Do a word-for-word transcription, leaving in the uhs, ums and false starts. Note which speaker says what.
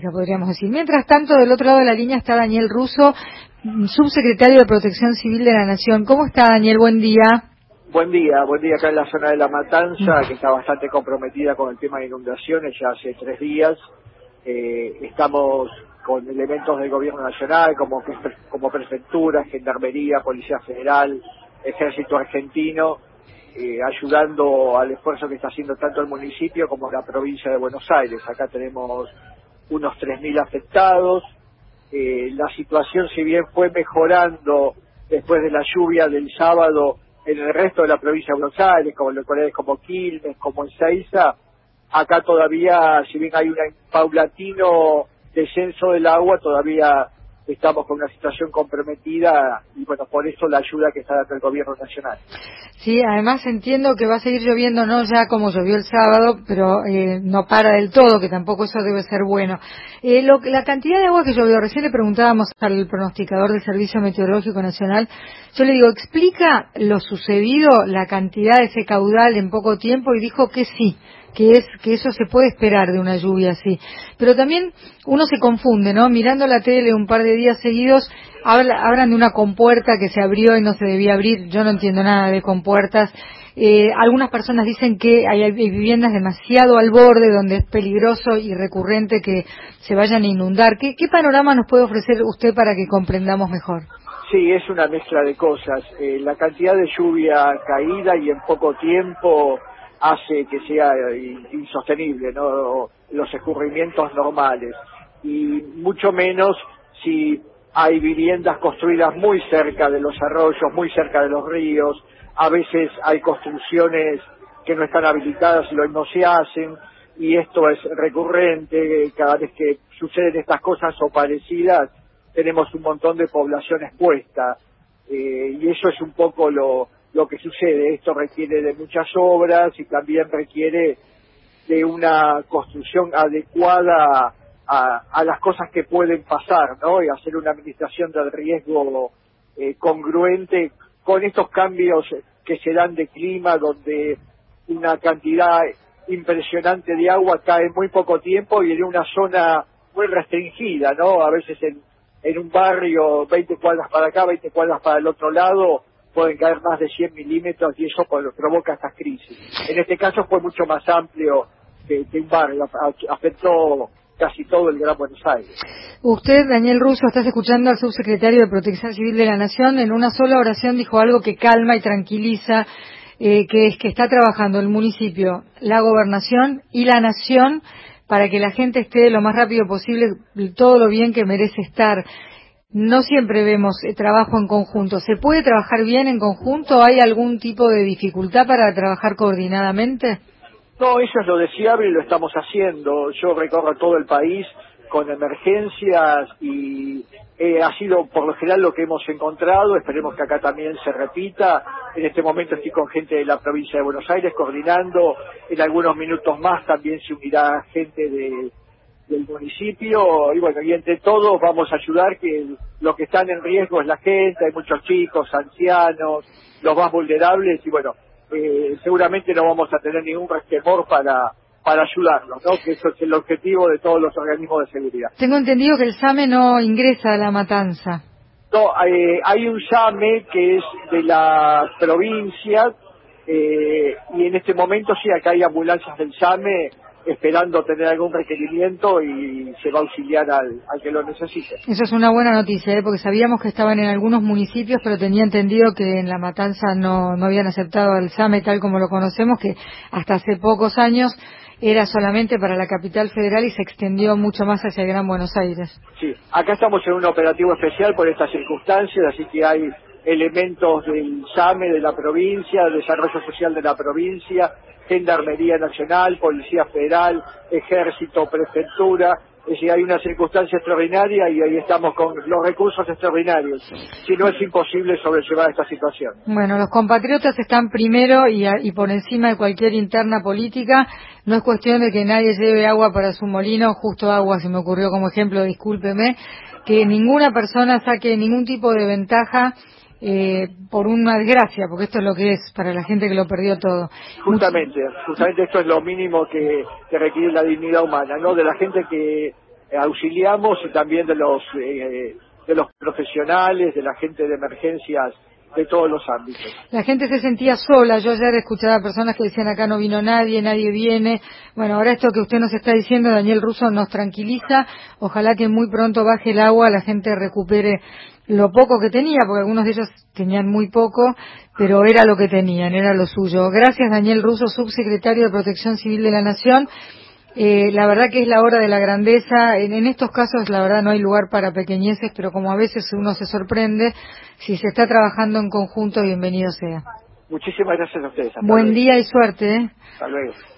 Speaker 1: política, podríamos decir. Mientras tanto, del otro lado de la línea está Daniel Russo, subsecretario de Protección Civil de la Nación. ¿Cómo está, Daniel? Buen día.
Speaker 2: Buen día, buen día acá en la zona de La Matanza, que está bastante comprometida con el tema de inundaciones ya hace tres días. Eh, estamos con elementos del gobierno nacional, como, como prefectura, gendarmería, policía federal, ejército argentino, eh, ayudando al esfuerzo que está haciendo tanto el municipio como la provincia de Buenos Aires. Acá tenemos unos tres mil afectados. Eh, la situación, si bien fue mejorando después de la lluvia del sábado en el resto de la provincia de Buenos Aires, como en localidades como Quilmes, como Ezeiza, acá todavía, si bien hay un paulatino descenso del agua, todavía estamos con una situación comprometida y bueno, por eso la ayuda que está dando el gobierno nacional.
Speaker 1: Sí, además entiendo que va a seguir lloviendo, no ya como llovió el sábado, pero eh, no para del todo, que tampoco eso debe ser bueno. Eh, lo, la cantidad de agua que llovió, recién le preguntábamos al pronosticador del Servicio Meteorológico Nacional, yo le digo, ¿explica lo sucedido, la cantidad de ese caudal en poco tiempo? Y dijo que sí, que es que eso se puede esperar de una lluvia así. Pero también uno se confunde, ¿no? Mirando la tele un par de días seguidos, habla, hablan de una compuerta que se abrió y no se debía abrir. Yo no entiendo nada de compuertas. Eh, algunas personas dicen que hay, hay viviendas demasiado al borde donde es peligroso y recurrente que se vayan a inundar. ¿Qué, qué panorama nos puede ofrecer usted para que comprendamos mejor?
Speaker 2: Sí, es una mezcla de cosas. Eh, la cantidad de lluvia caída y en poco tiempo hace que sea insostenible, ¿no? Los escurrimientos normales. Y mucho menos si hay viviendas construidas muy cerca de los arroyos, muy cerca de los ríos. A veces hay construcciones que no están habilitadas y no se hacen. Y esto es recurrente. Cada vez que suceden estas cosas o parecidas, tenemos un montón de población expuesta, eh, y eso es un poco lo, lo que sucede. Esto requiere de muchas obras y también requiere de una construcción adecuada a, a las cosas que pueden pasar, ¿no? Y hacer una administración del riesgo eh, congruente con estos cambios que se dan de clima, donde una cantidad impresionante de agua cae en muy poco tiempo y en una zona muy restringida, ¿no? A veces en en un barrio, veinte cuadras para acá, veinte cuadras para el otro lado, pueden caer más de cien milímetros y eso provoca estas crisis. En este caso fue mucho más amplio que, que un barrio, afectó casi todo el Gran Buenos Aires.
Speaker 1: Usted, Daniel Russo, estás escuchando al subsecretario de Protección Civil de la Nación. En una sola oración dijo algo que calma y tranquiliza, eh, que es que está trabajando el municipio, la gobernación y la nación para que la gente esté lo más rápido posible, todo lo bien que merece estar. No siempre vemos eh, trabajo en conjunto. ¿Se puede trabajar bien en conjunto? ¿Hay algún tipo de dificultad para trabajar coordinadamente?
Speaker 2: No, eso es lo deseable y lo estamos haciendo. Yo recorro todo el país con emergencias y eh, ha sido por lo general lo que hemos encontrado. Esperemos que acá también se repita. En este momento estoy con gente de la provincia de Buenos Aires coordinando. En algunos minutos más también se unirá gente de, del municipio. Y bueno, y entre todos vamos a ayudar, que lo que están en riesgo es la gente. Hay muchos chicos, ancianos, los más vulnerables y bueno, eh, seguramente no vamos a tener ningún resquemor para... para ayudarlos, ¿no? Que eso es el objetivo de todos los organismos de seguridad.
Speaker 1: Tengo entendido que el SAME no ingresa a La Matanza.
Speaker 2: No, eh, hay un SAME que es de la provincia, eh, y en este momento sí, acá hay ambulancias del SAME esperando tener algún requerimiento y se va a auxiliar al, al que lo necesite.
Speaker 1: Eso es una buena noticia, ¿eh? Porque sabíamos que estaban en algunos municipios, pero tenía entendido que en La Matanza no, no habían aceptado al SAME tal como lo conocemos, que hasta hace pocos años era solamente para la capital federal y se extendió mucho más hacia el Gran Buenos Aires.
Speaker 2: Sí, acá estamos en un operativo especial por estas circunstancias, así que hay elementos del SAME de la provincia, Desarrollo Social de la provincia, Gendarmería Nacional, Policía Federal, Ejército, Prefectura. Es decir, hay una circunstancia extraordinaria y ahí estamos con los recursos extraordinarios. Si no, es imposible sobrellevar esta situación.
Speaker 1: Bueno, los compatriotas están primero y, a, y por encima de cualquier interna política. No es cuestión de que nadie lleve agua para su molino, justo agua se me ocurrió como ejemplo, discúlpeme, que ninguna persona saque ningún tipo de ventaja eh, por una desgracia, porque esto es lo que es para la gente que lo perdió todo.
Speaker 2: Justamente, justamente esto es lo mínimo que, que requiere la dignidad humana, ¿no? De la gente que eh, auxiliamos y también de los eh, de los profesionales, de la gente de emergencias de todos los ámbitos.
Speaker 1: La gente se sentía sola. Yo ayer escuchaba personas que decían acá no vino nadie, nadie viene. Bueno, ahora esto que usted nos está diciendo, Daniel Russo, nos tranquiliza. Ojalá que muy pronto baje el agua, la gente recupere lo poco que tenía, porque algunos de ellos tenían muy poco, pero era lo que tenían, era lo suyo. Gracias, Daniel Russo, subsecretario de Protección Civil de la Nación. Eh, la verdad que es la hora de la grandeza. En, en estos casos, la verdad, no hay lugar para pequeñeces, pero como a veces uno se sorprende, si se está trabajando en conjunto, bienvenido sea.
Speaker 2: Muchísimas gracias a ustedes. Hasta
Speaker 1: Buen
Speaker 2: luego.
Speaker 1: día y suerte, ¿eh?
Speaker 2: Hasta luego.